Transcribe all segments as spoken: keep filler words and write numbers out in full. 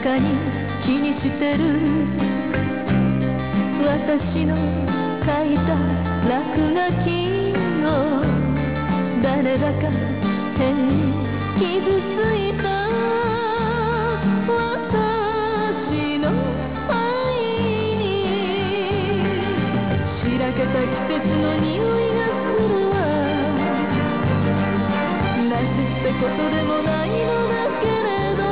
かに気にしてる私の書いた落書きを誰だか変に傷ついた私の愛にしらけた季節の匂いがするわ。なすってことでもないのだけれど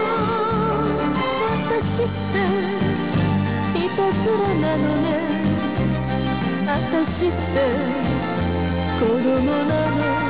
私っていたずらなのね。私って子供なの。